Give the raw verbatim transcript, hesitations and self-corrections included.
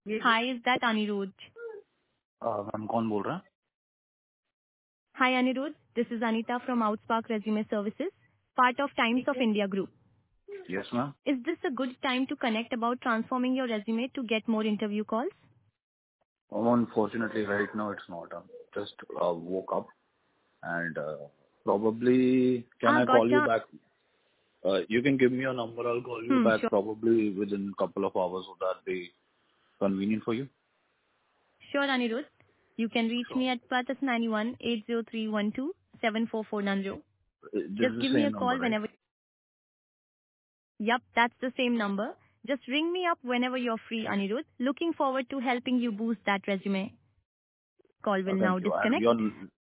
Hi, is that Anirudh? Uh, ma'am कौन बोल रहा है? Hi, Anirudh. This is Anita from Outspark Resume Services, part of Times of India Group. Yes ma'am. Is this a good time to connect about transforming your resume to get more interview calls? Unfortunately right now it's not. I just uh, woke up and uh, probably can Ah, I call you gotcha. back? Uh, you can give me your number. I'll call you Hmm, back sure. probably within a couple of hours. Would that be convenient for you? Sure, Anirudh. You can reach Sure. me at plus nine one eight zero three one two seven four four nine zero. Uh, This is Just the give me a same number, call right? whenever. Yup, that's the same number. Just ring me up whenever you're free, Anirudh. Looking forward to helping you boost that resume. Call Uh, will now thank you. And your disconnect.